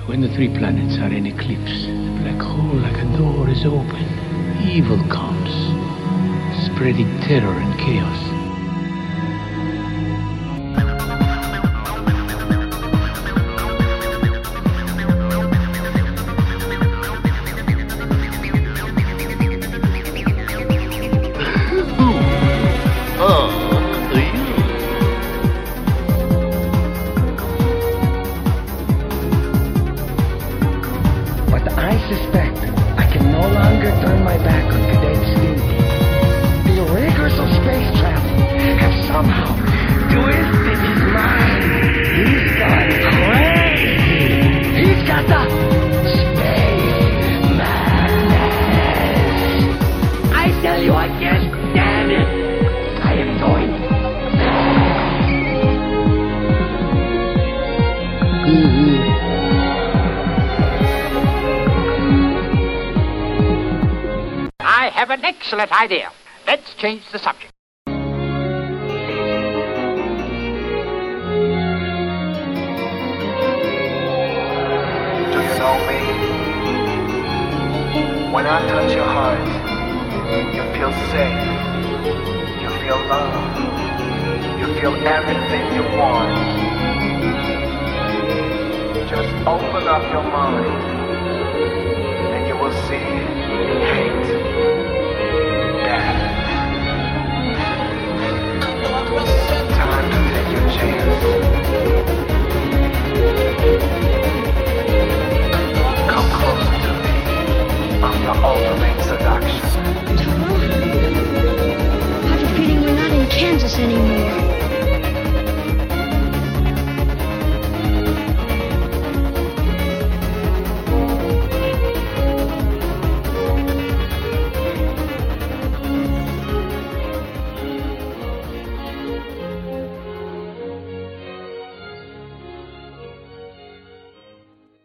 When the three planets are in eclipse, the black hole like a door is open. Evil comes, spreading terror and chaos. I suspect I can no longer turn my back on Cadet Steve. The rigors of space travel have somehow twisted his mind. He's gone crazy. He's got the space madness. I tell you, I can't stand it. I am going mad. I have an excellent idea. Let's change the subject. Do you know me? When I touch your heart, you feel safe. You feel love. You feel everything you want. Just open up your mind, and you will see hate. Time to take your chance.